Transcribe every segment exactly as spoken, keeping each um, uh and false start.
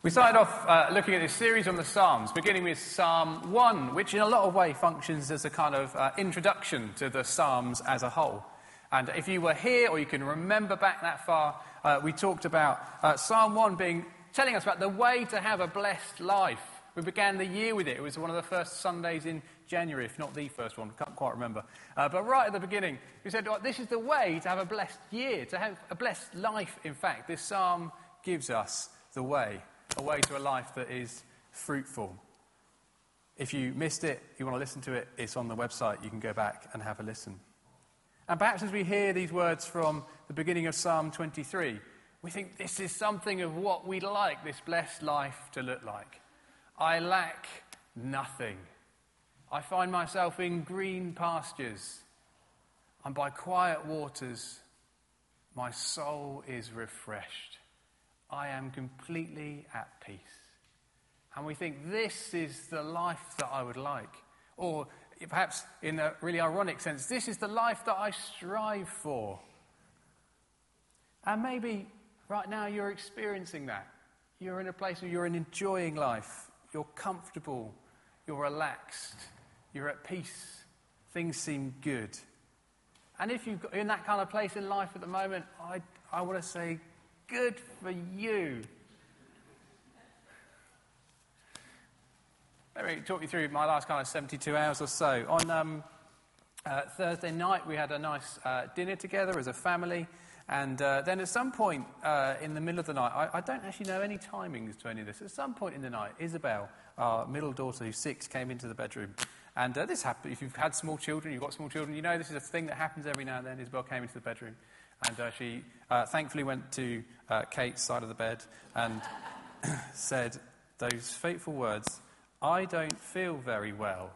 We started off uh, looking at this series on the Psalms, beginning with Psalm one, which in a lot of ways functions as a kind of uh, introduction to the Psalms as a whole. And if you were here, or you can remember back that far, uh, we talked about uh, Psalm one being telling us about the way to have a blessed life. We began the year with it. It was one of the first Sundays in January, if not the first one. Can't quite remember. Uh, but right at the beginning, we said, well, this is the way to have a blessed year, to have a blessed life, in fact. This psalm gives us the way, a way to a life that is fruitful. If you missed it, you want to listen to it, it's on the website. You can go back and have a listen. And perhaps as we hear these words from the beginning of Psalm twenty-three, we think this is something of what we'd like this blessed life to look like. I lack nothing. I find myself in green pastures. I'm by quiet waters. My soul is refreshed. I am completely at peace. And we think this is the life that I would like. Or perhaps in a really ironic sense, this is the life that I strive for. And maybe right now you're experiencing that. You're in a place where you're enjoying life. You're comfortable. You're relaxed. You're at peace. Things seem good. And if you're in that kind of place in life at the moment, I, I want to say, good for you. Let me talk you through my last kind of seventy-two hours or so. On um, uh, Thursday night, we had a nice uh, dinner together as a family. And uh, then at some point uh, in the middle of the night, I, I don't actually know any timings to any of this. At some point in the night, Isabel, our middle daughter, who's six, came into the bedroom. And uh, this happened. If you've had small children, you've got small children, you know this is a thing that happens every now and then. Isabel came into the bedroom. And uh, she uh, thankfully went to uh, Kate's side of the bed and said those fateful words, "I don't feel very well."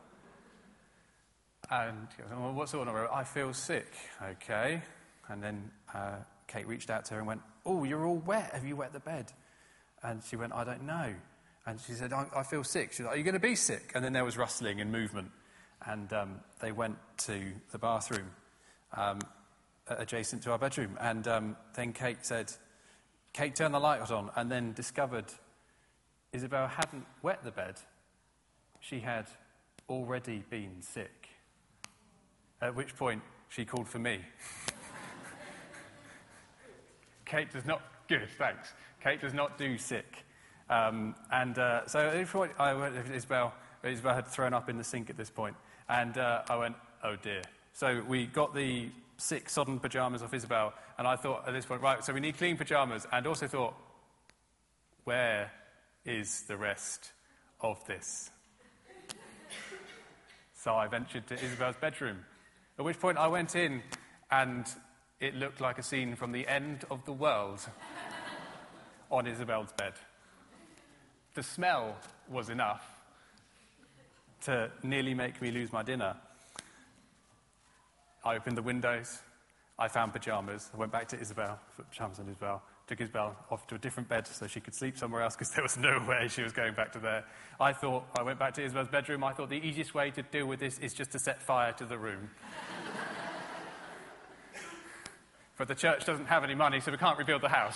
And she goes, "Well, what's all over? I feel sick." Okay. And then uh, Kate reached out to her and went, "Oh, you're all wet. Have you wet the bed?" And she went, "I don't know." And she said, I, I feel sick. She was like, "Are you going to be sick?" And then there was rustling and movement. And um, they went to the bathroom um, adjacent to our bedroom. And um, then Kate said, Kate turned the light on and then discovered Isabel hadn't wet the bed. She had already been sick. At which point she called for me. Kate does not, good, thanks. Kate does not do sick. Um, and uh, so at this point, I went, Isabel, Isabel had thrown up in the sink at this point, and uh, I went, oh dear. So we got the sick, sodden pyjamas off Isabel, and I thought at this point, right, so we need clean pyjamas, and also thought, where is the rest of this? So I ventured to Isabel's bedroom, at which point I went in, and it looked like a scene from the end of the world on Isabel's bed. The smell was enough to nearly make me lose my dinner. I opened the windows. I found pyjamas. I went back to Isabel, put pyjamas on Isabel, took Isabel off to a different bed so she could sleep somewhere else because there was no way she was going back to there. I thought, I went back to Isabel's bedroom. I thought the easiest way to deal with this is just to set fire to the room. But the church doesn't have any money, so we can't rebuild the house.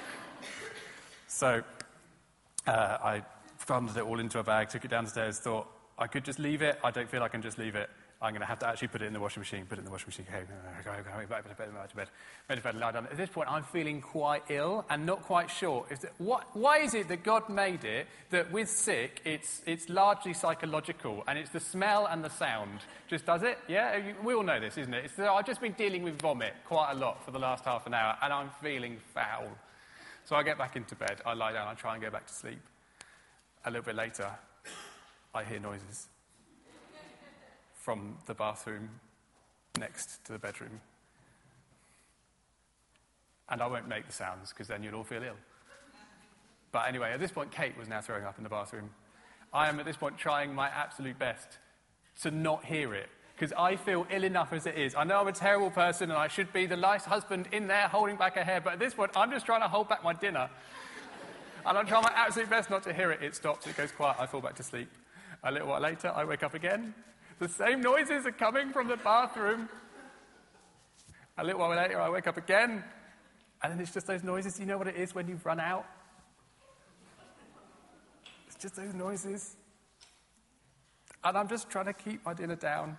So uh, I bundled it all into a bag, took it downstairs, thought I could just leave it. I don't feel I can just leave it. I'm going to have to actually put it in the washing machine, put it in the washing machine, okay, go, go, go, back to bed, back to bed, back to bed, lie down. At this point, I'm feeling quite ill and not quite sure. Is that, what, why is it that God made it that with sick, it's, it's largely psychological, and it's the smell and the sound just does it? Yeah? We all know this, isn't it? It's that I've just been dealing with vomit quite a lot for the last half an hour, and I'm feeling foul. So I get back into bed, I lie down, I try and go back to sleep. A little bit later, I hear noises from the bathroom next to the bedroom. And I won't make the sounds, because then you'll all feel ill. But anyway, at this point, Kate was now throwing up in the bathroom. I am, at this point, trying my absolute best to not hear it, because I feel ill enough as it is. I know I'm a terrible person, and I should be the nice husband in there holding back her hair, but at this point, I'm just trying to hold back my dinner. And I'm trying my absolute best not to hear it. It stops, it goes quiet, I fall back to sleep. A little while later, I wake up again. The same noises are coming from the bathroom. A little while later, I wake up again, and then it's just those noises. You know what it is when you've run out? just those noises. And I'm just trying to keep my dinner down.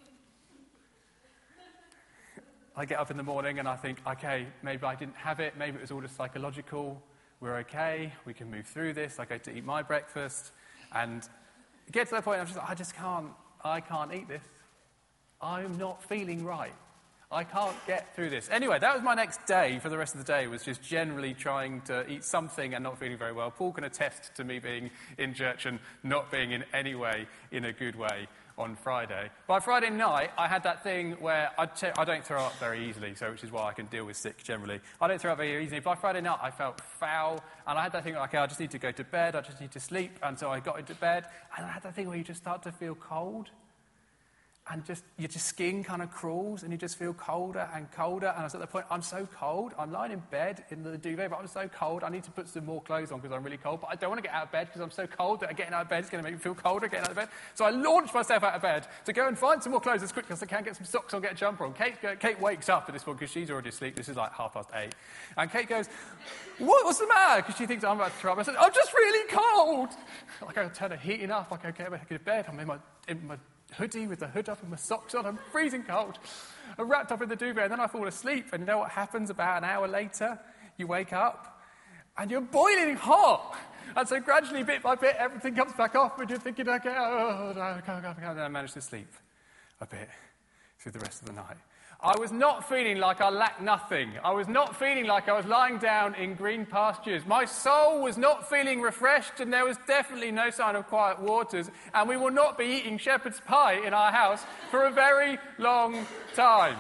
I get up in the morning and I think, okay, maybe I didn't have it. Maybe it was all just psychological. We're okay. We can move through this. I go to eat my breakfast. And get to that point, I'm just like, I just can't, I can't eat this. I'm not feeling right. I can't get through this. Anyway, that was my next day for the rest of the day, was just generally trying to eat something and not feeling very well. Paul can attest to me being in church and not being in any way in a good way on Friday. By Friday night, I had that thing where I, t- I don't throw up very easily, so which is why I can deal with sick generally. I don't throw up very easily. By Friday night, I felt foul, and I had that thing like, okay, I just need to go to bed, I just need to sleep, and so I got into bed, and I had that thing where you just start to feel cold. And just your just skin kind of crawls, and you just feel colder and colder. And I was at the point, I'm so cold. I'm lying in bed in the duvet, but I'm so cold. I need to put some more clothes on because I'm really cold. But I don't want to get out of bed because I'm so cold that getting out of bed is going to make me feel colder getting out of bed. So I launched myself out of bed to go and find some more clothes as quickly as I can, get some socks on, get a jumper on. Kate, Kate wakes up at this point because she's already asleep. This is like half past eight. And Kate goes, what, what's the matter? Because she thinks I'm about to throw up. I said, I'm just really cold. Like I turn the heating up. Like, okay, I'm going to go to bed. I'm in my... In my hoodie with the hood up and my socks on. I'm freezing cold. I'm wrapped up in the duvet, and then I fall asleep. And you know what happens about an hour later? You wake up and you're boiling hot. And so gradually, bit by bit, everything comes back off, and you're thinking, okay, oh, no, I can't, I can't. And I managed to sleep a bit through the rest of the night. I was not feeling like I lacked nothing. I was not feeling like I was lying down in green pastures. My soul was not feeling refreshed, and there was definitely no sign of quiet waters. And we will not be eating shepherd's pie in our house for a very long time.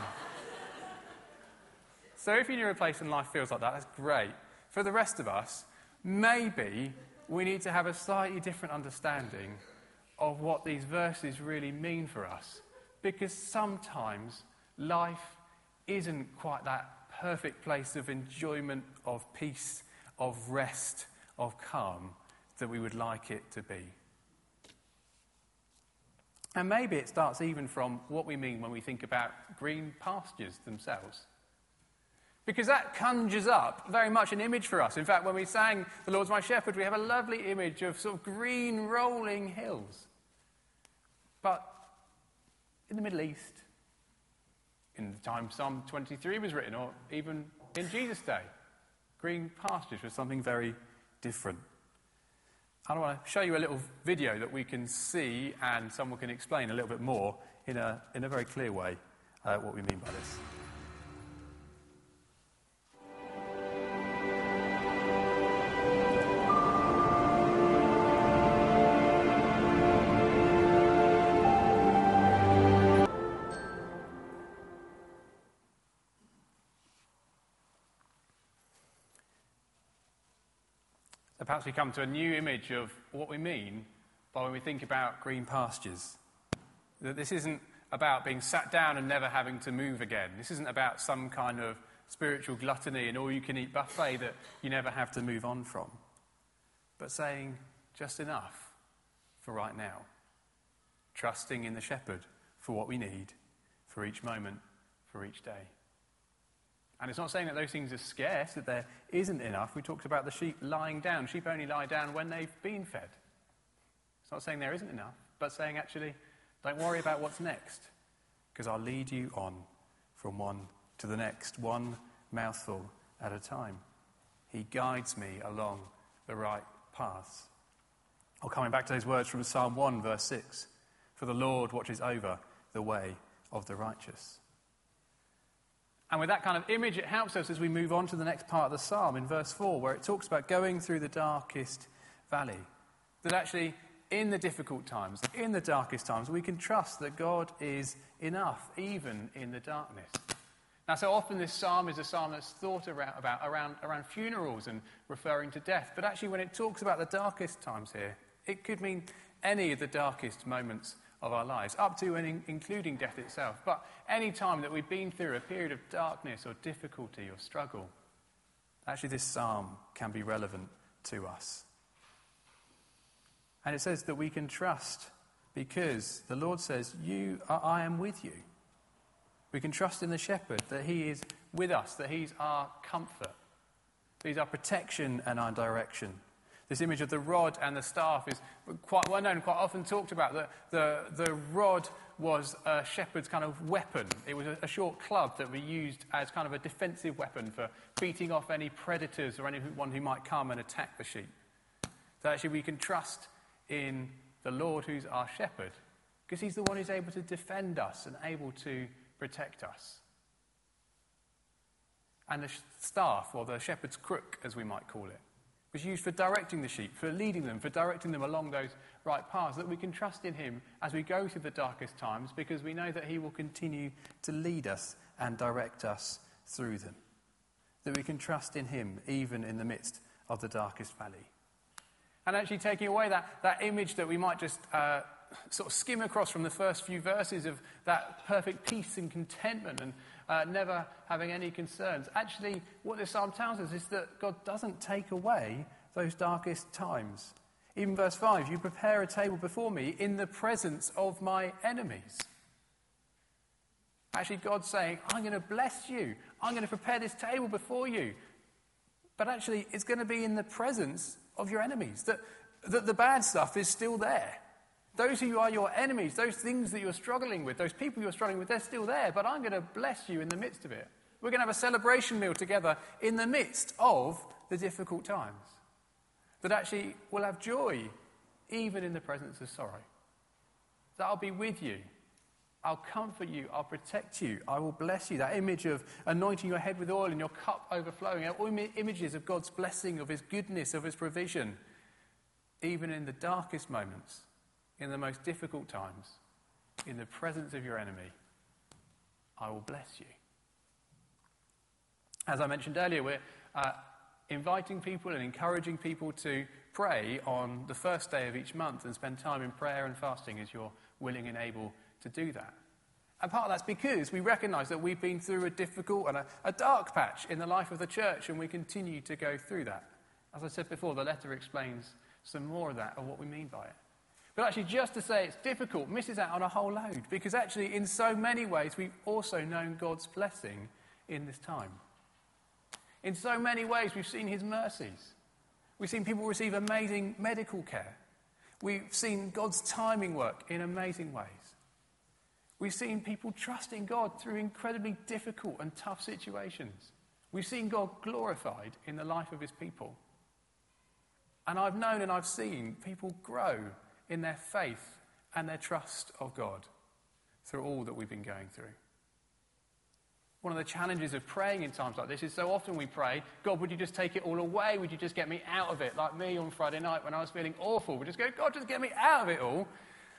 So if you're in a place and life feels like that, that's great. For the rest of us, maybe we need to have a slightly different understanding of what these verses really mean for us. Because sometimes life isn't quite that perfect place of enjoyment, of peace, of rest, of calm that we would like it to be. And maybe it starts even from what we mean when we think about green pastures themselves. Because that conjures up very much an image for us. In fact, when we sang The Lord's My Shepherd, we have a lovely image of sort of green rolling hills. But in the Middle East, in the time Psalm twenty-three was written, or even in Jesus' day, green pastures was something very different. I want to show you a little video that we can see and someone can explain a little bit more in a, in a very clear way uh, what we mean by this. Perhaps we come to a new image of what we mean by when we think about green pastures. That this isn't about being sat down and never having to move again. This isn't about some kind of spiritual gluttony and all-you-can-eat buffet that you never have to move on from. But saying just enough for right now. Trusting in the shepherd for what we need, for each moment, for each day. And it's not saying that those things are scarce, that there isn't enough. We talked about the sheep lying down. Sheep only lie down when they've been fed. It's not saying there isn't enough, but saying actually, don't worry about what's next, because I'll lead you on from one to the next, one mouthful at a time. He guides me along the right paths. Or coming back to those words from Psalm one, verse six, for the Lord watches over the way of the righteous. And with that kind of image, it helps us as we move on to the next part of the psalm in verse four, where it talks about going through the darkest valley. That actually, in the difficult times, in the darkest times, we can trust that God is enough, even in the darkness. Now, so often this psalm is a psalm that's thought around, about around, around funerals and referring to death. But actually, when it talks about the darkest times here, it could mean any of the darkest moments of our lives, up to and in, including death itself. But any time that we've been through a period of darkness or difficulty or struggle, actually this psalm can be relevant to us. And it says that we can trust because the Lord says, "You, I am with you." We can trust in the shepherd, that he is with us, that he's our comfort, that he's our protection and our direction, This image of the rod and the staff is quite well known, quite often talked about. The, the, the rod was a shepherd's kind of weapon. It was a, a short club that we used as kind of a defensive weapon for beating off any predators or anyone who might come and attack the sheep. So actually we can trust in the Lord who's our shepherd, because he's the one who's able to defend us and able to protect us. And the staff, or the shepherd's crook, as we might call it, was used for directing the sheep, for leading them, for directing them along those right paths, that we can trust in him as we go through the darkest times, because we know that he will continue to lead us and direct us through them. That we can trust in him even in the midst of the darkest valley. And actually taking away that, that image that we might just uh, sort of skim across from the first few verses of that perfect peace and contentment and uh, never having any concerns. Actually, what this psalm tells us is that God doesn't take away those darkest times. Even verse five, you prepare a table before me in the presence of my enemies. Actually, God's saying, I'm going to bless you. I'm going to prepare this table before you. But actually, it's going to be in the presence of your enemies. That, that the bad stuff is still there. Those who are your enemies, those things that you're struggling with, those people you're struggling with, they're still there. But I'm going to bless you in the midst of it. We're going to have a celebration meal together in the midst of the difficult times. That actually will have joy even in the presence of sorrow. That I'll be with you. I'll comfort you. I'll protect you. I will bless you. That image of anointing your head with oil and your cup overflowing. All images of God's blessing, of his goodness, of his provision. Even in the darkest moments, in the most difficult times, in the presence of your enemy, I will bless you. As I mentioned earlier, we're uh, inviting people and encouraging people to pray on the first day of each month and spend time in prayer and fasting as you're willing and able to do that. And part of that's because we recognise that we've been through a difficult and a, a dark patch in the life of the church, and we continue to go through that. As I said before, the letter explains some more of that, of what we mean by it. But actually, just to say it's difficult misses out on a whole load, because actually, in so many ways, we've also known God's blessing in this time. In so many ways, we've seen his mercies. We've seen people receive amazing medical care. We've seen God's timing work in amazing ways. We've seen people trusting God through incredibly difficult and tough situations. We've seen God glorified in the life of his people. And I've known and I've seen people grow in their faith and their trust of God through all that we've been going through. One of the challenges of praying in times like this is so often we pray, God, would you just take it all away? Would you just get me out of it? Like me on Friday night when I was feeling awful. We just go, God, just get me out of it all.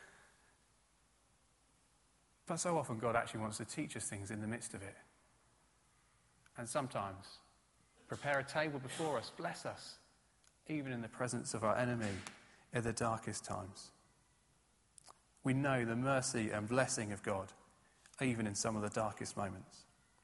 But so often God actually wants to teach us things in the midst of it. And sometimes prepare a table before us, bless us, even in the presence of our enemy at the darkest times. We know the mercy and blessing of God, even in some of the darkest moments.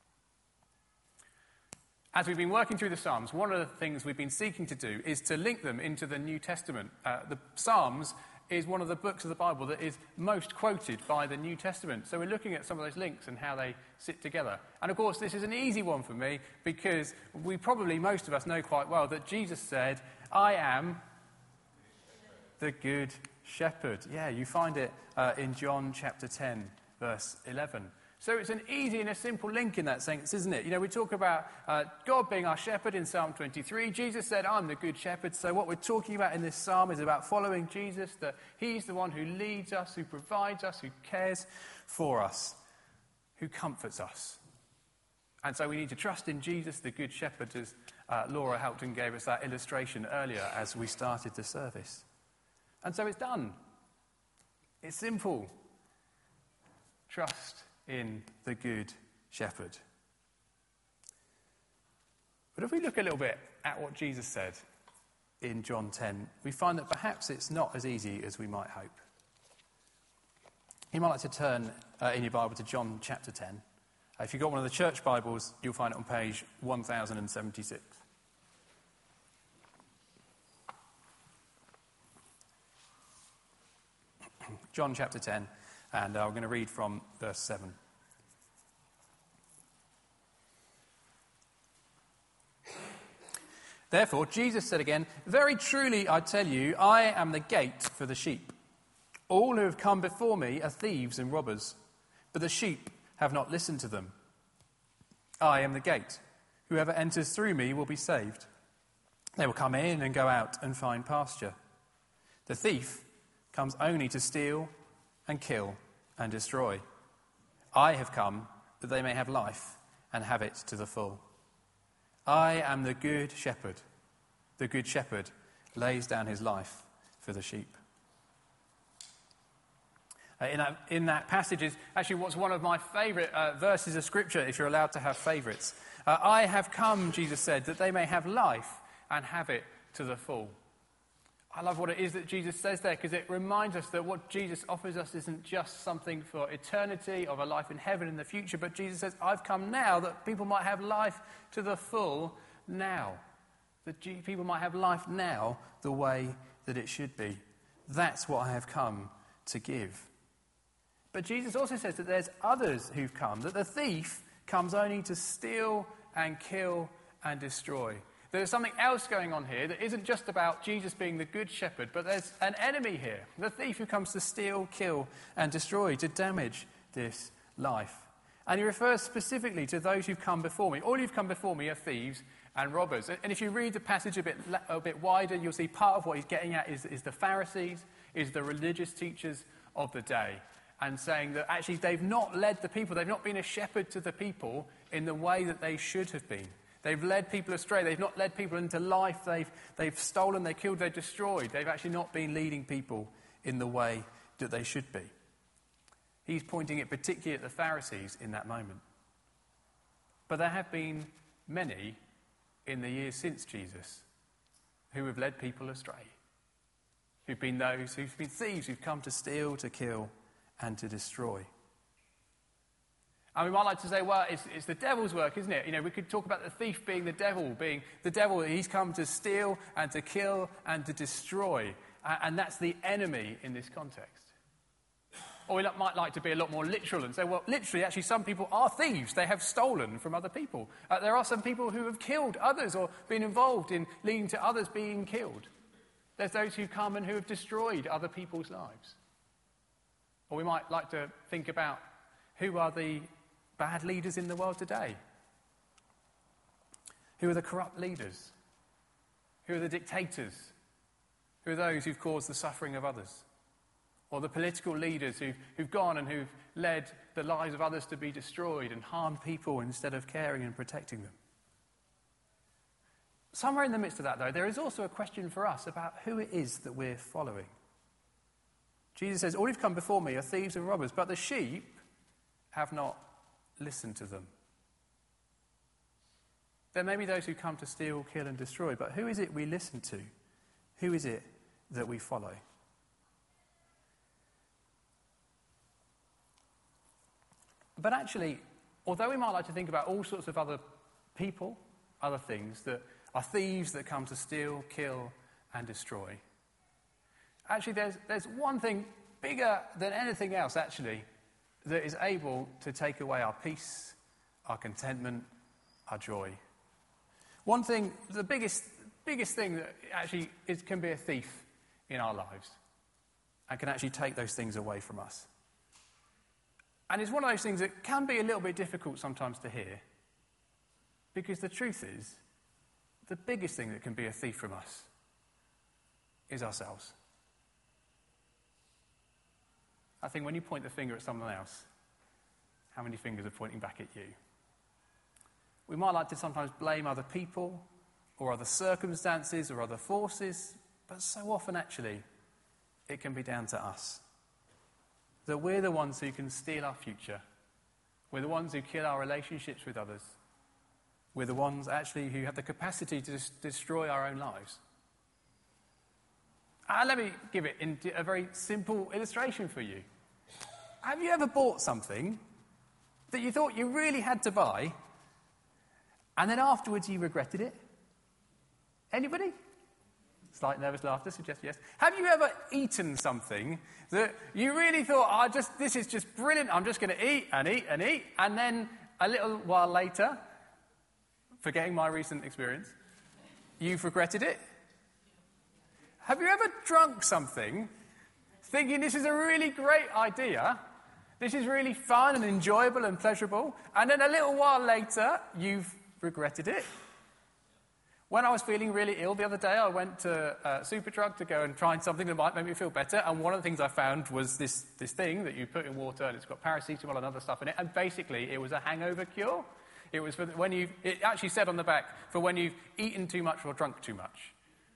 As we've been working through the Psalms, one of the things we've been seeking to do is to link them into the New Testament. Uh, the Psalms is one of the books of the Bible that is most quoted by the New Testament. So we're looking at some of those links and how they sit together. And of course, this is an easy one for me because we probably, most of us, know quite well that Jesus said, I am the good shepherd. Yeah, you find it uh, in John chapter ten, verse eleven. So it's an easy and a simple link in that sense, isn't it? You know, we talk about uh, God being our shepherd in Psalm twenty-three. Jesus said, I'm the good shepherd. So what we're talking about in this psalm is about following Jesus, that he's the one who leads us, who provides us, who cares for us, who comforts us. And so we need to trust in Jesus, the good shepherd, as uh, Laura helped and gave us that illustration earlier as we started the service. And so it's done. It's simple. Trust in the good shepherd. But if we look a little bit at what Jesus said in John ten, we find that perhaps it's not as easy as we might hope. You might like to turn uh, in your Bible to John chapter ten. Uh, if you've got one of the church Bibles, you'll find it on page one thousand seventy-six. John chapter ten. And uh, we're going to read from verse seven. Therefore, Jesus said again, "Very truly I tell you, I am the gate for the sheep. All who have come before me are thieves and robbers, but the sheep have not listened to them. I am the gate. Whoever enters through me will be saved. They will come in and go out and find pasture. The thief comes only to steal and kill and destroy. I have come that they may have life and have it to the full. I am the good shepherd. The good shepherd lays down his life for the sheep." Uh, in, that, in that passage is actually what's one of my favourite uh, verses of Scripture, if you're allowed to have favourites. Uh, I have come, Jesus said, that they may have life and have it to the full. I love what it is that Jesus says there, because it reminds us that what Jesus offers us isn't just something for eternity, of a life in heaven in the future, but Jesus says, I've come now that people might have life to the full now. That G- people might have life now the way that it should be. That's what I have come to give. But Jesus also says that there's others who've come, that the thief comes only to steal and kill and destroy. There's something else going on here that isn't just about Jesus being the good shepherd, but there's an enemy here, the thief who comes to steal, kill, and destroy, to damage this life. And he refers specifically to those who've come before me. All who've come before me are thieves and robbers. And if you read the passage a bit a bit wider, you'll see part of what he's getting at is, is the Pharisees, is the religious teachers of the day, and saying that actually they've not led the people, they've not been a shepherd to the people in the way that they should have been. They've led people astray. They've not led people into life. They've, they've stolen, they've killed, they've destroyed. They've actually not been leading people in the way that they should be. He's pointing it particularly at the Pharisees in that moment. But there have been many in the years since Jesus who have led people astray. Who've been those who've been thieves, who've come to steal, to kill, and to destroy. And we might like to say, well, it's, it's the devil's work, isn't it? You know, we could talk about the thief being the devil, being the devil. He's come to steal and to kill and to destroy. Uh, and that's the enemy in this context. Or we might like to be a lot more literal and say, well, literally, actually, some people are thieves. They have stolen from other people. Uh, there are some people who have killed others or been involved in leading to others being killed. There's those who come and who have destroyed other people's lives. Or we might like to think about who are the bad leaders in the world today? Who are the corrupt leaders? Who are the dictators? Who are those who've caused the suffering of others? Or the political leaders who've, who've gone and who've led the lives of others to be destroyed and harmed people instead of caring and protecting them? Somewhere in the midst of that, though, there is also a question for us about who it is that we're following. Jesus says, all who've come before me are thieves and robbers, but the sheep have not listened to them. There may be those who come to steal, kill, and destroy, but who is it we listen to? Who is it that we follow? But actually, although we might like to think about all sorts of other people, other things that are thieves that come to steal, kill, and destroy, actually there's, there's one thing bigger than anything else, actually, that is able to take away our peace, our contentment, our joy. One thing, the biggest biggest thing that actually is, can be a thief in our lives and can actually take those things away from us. And it's one of those things that can be a little bit difficult sometimes to hear, because the truth is, the biggest thing that can be a thief from us is ourselves. I think when you point the finger at someone else, how many fingers are pointing back at you? We might like to sometimes blame other people or other circumstances or other forces, but so often actually it can be down to us. That we're the ones who can steal our future. We're the ones who kill our relationships with others. We're the ones actually who have the capacity to des- destroy our own lives. And let me give it in a very simple illustration for you. Have you ever bought something that you thought you really had to buy, and then afterwards you regretted it? Anybody? Slight nervous laughter suggests yes. Have you ever eaten something that you really thought, oh, just this is just brilliant, I'm just going to eat and eat and eat, and then a little while later, forgetting my recent experience, you've regretted it? Have you ever drunk something thinking this is a really great idea, this is really fun and enjoyable and pleasurable, and then a little while later, you've regretted it? When I was feeling really ill the other day, I went to uh, Superdrug to go and try something that might make me feel better, and one of the things I found was this, this thing that you put in water, and it's got paracetamol and other stuff in it, and basically it was a hangover cure. It was for when you. It actually said on the back, for when you've eaten too much or drunk too much.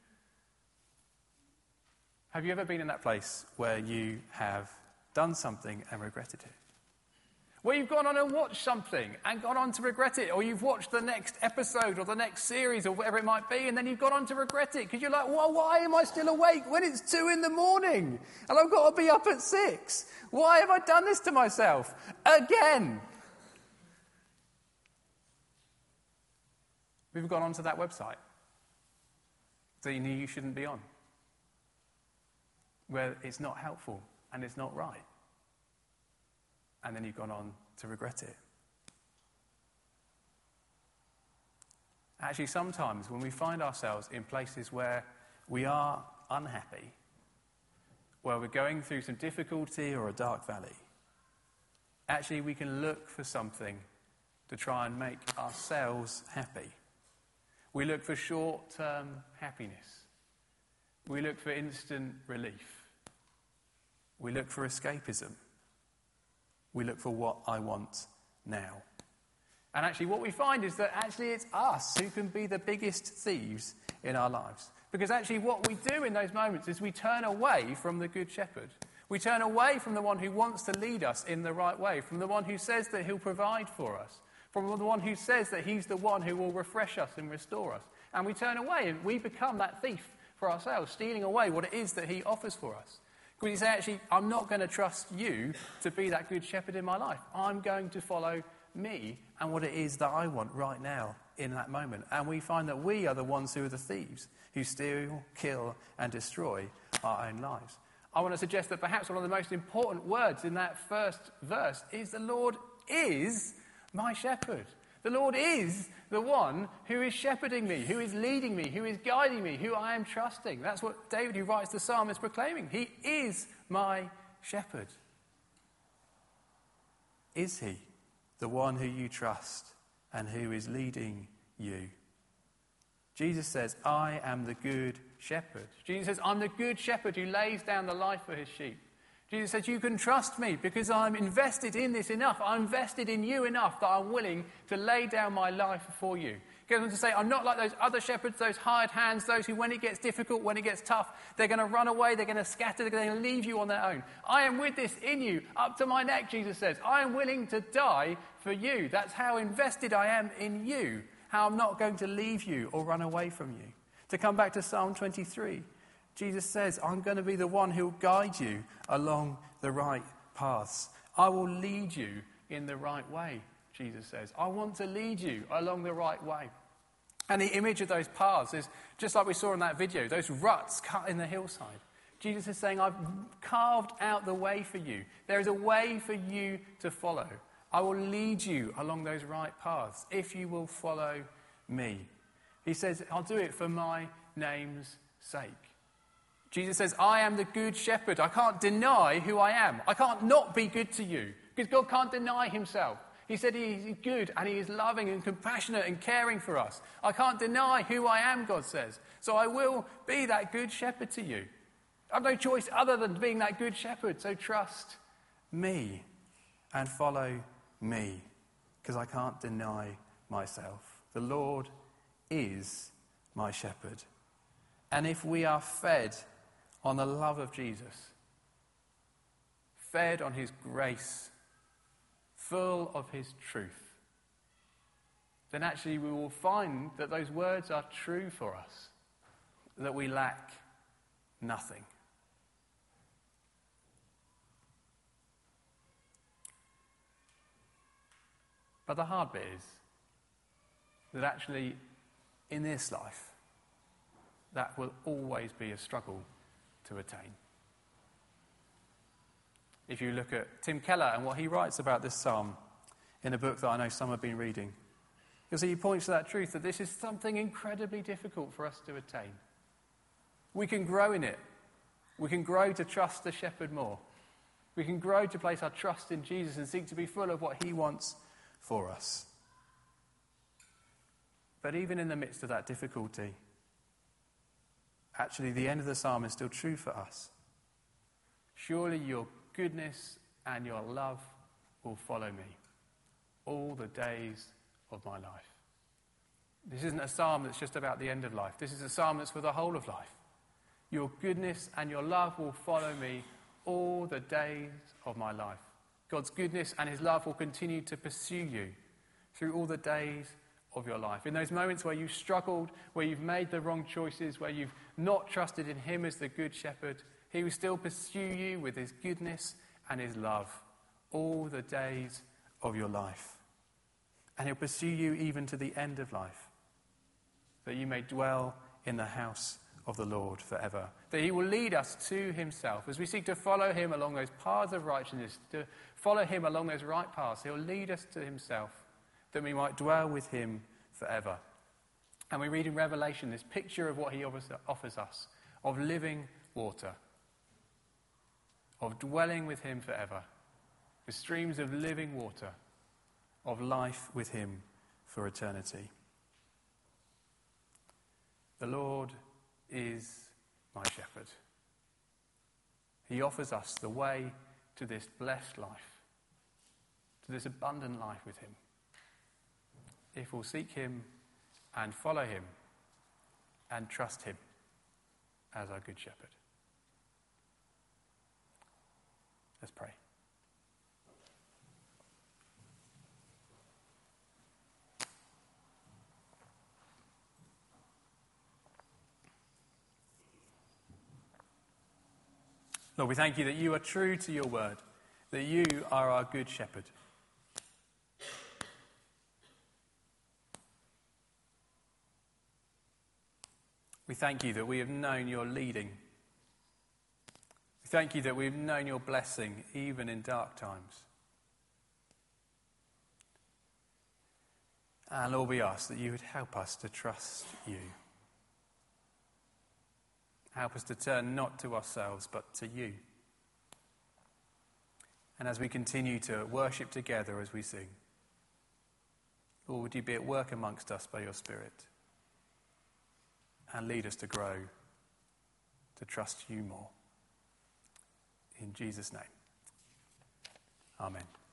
Have you ever been in that place where you have done something and regretted it? Where you've gone on and watched something and gone on to regret it, or you've watched the next episode or the next series or whatever it might be, and then you've gone on to regret it because you're like, well, why am I still awake when it's two in the morning and I've got to be up at six? Why have I done this to myself again? We've gone onto that website that you knew you shouldn't be on, where it's not helpful and it's not right. And then you've gone on to regret it. Actually, sometimes when we find ourselves in places where we are unhappy, where we're going through some difficulty or a dark valley, actually we can look for something to try and make ourselves happy. We look for short-term happiness. We look for instant relief. We look for escapism. We look for what I want now. And actually what we find is that actually it's us who can be the biggest thieves in our lives. Because actually what we do in those moments is we turn away from the Good Shepherd. We turn away from the one who wants to lead us in the right way, from the one who says that he'll provide for us, from the one who says that he's the one who will refresh us and restore us. And we turn away and we become that thief for ourselves, stealing away what it is that he offers for us. Because you say, actually, I'm not going to trust you to be that good shepherd in my life. I'm going to follow me and what it is that I want right now in that moment. And we find that we are the ones who are the thieves, who steal, kill, and destroy our own lives. I want to suggest that perhaps one of the most important words in that first verse is the Lord is my shepherd. The Lord is the one who is shepherding me, who is leading me, who is guiding me, who I am trusting. That's what David, who writes the psalm, is proclaiming. He is my shepherd. Is he the one who you trust and who is leading you? Jesus says, I am the good shepherd. Jesus says, I'm the good shepherd who lays down the life for his sheep. Jesus says, you can trust me because I'm invested in this enough. I'm invested in you enough that I'm willing to lay down my life for you. He goes on to say, I'm not like those other shepherds, those hired hands, those who when it gets difficult, when it gets tough, they're going to run away, they're going to scatter, they're going to leave you on their own. I am with this in you, up to my neck, Jesus says. I am willing to die for you. That's how invested I am in you, how I'm not going to leave you or run away from you. To come back to Psalm twenty-three, Jesus says, I'm going to be the one who will guide you along the right paths. I will lead you in the right way, Jesus says. I want to lead you along the right way. And the image of those paths is just like we saw in that video, those ruts cut in the hillside. Jesus is saying, I've carved out the way for you. There is a way for you to follow. I will lead you along those right paths if you will follow me. He says, I'll do it for my name's sake. Jesus says, I am the good shepherd. I can't deny who I am. I can't not be good to you because God can't deny himself. He said he is good and he is loving and compassionate and caring for us. I can't deny who I am, God says. So I will be that good shepherd to you. I have no choice other than being that good shepherd. So trust me and follow me because I can't deny myself. The Lord is my shepherd. And if we are fed on the love of Jesus, fed on his grace, full of his truth, then actually we will find that those words are true for us, that we lack nothing. But the hard bit is that actually in this life, that will always be a struggle to attain. If you look at Tim Keller and what he writes about this psalm in a book that I know some have been reading, You'll see he points to that truth that this is something incredibly difficult for us to attain. We can grow in it. We can grow to trust the shepherd more. We can grow to place our trust in Jesus and seek to be full of what he wants for us. But even in the midst of that difficulty, actually the end of the psalm is still true for us. Surely your goodness and your love will follow me all the days of my life. This isn't a psalm that's just about the end of life. This is a psalm that's for the whole of life. Your goodness and your love will follow me all the days of my life. God's goodness and his love will continue to pursue you through all the days of your life. In those moments where you've struggled, where you've made the wrong choices, where you've not trusted in him as the good shepherd, he will still pursue you with his goodness and his love all the days of your life. And he'll pursue you even to the end of life, that you may dwell in the house of the Lord forever. That he will lead us to himself. As we seek to follow him along those paths of righteousness, to follow him along those right paths, he'll lead us to himself, that we might dwell with him forever. And we read in Revelation this picture of what he offers us, of living water, of dwelling with him forever, with streams of living water, of life with him for eternity. The Lord is my shepherd. He offers us the way to this blessed life, to this abundant life with him, if we'll seek him and follow him and trust him as our good shepherd. Let's pray. Lord, we thank you that you are true to your word, that you are our good shepherd. We thank you that we have known your leading. We thank you that we've known your blessing even in dark times. And Lord, we ask that you would help us to trust you. Help us to turn not to ourselves, but to you. And as we continue to worship together as we sing, Lord, would you be at work amongst us by your Spirit and lead us to grow, to trust you more. In Jesus' name, amen.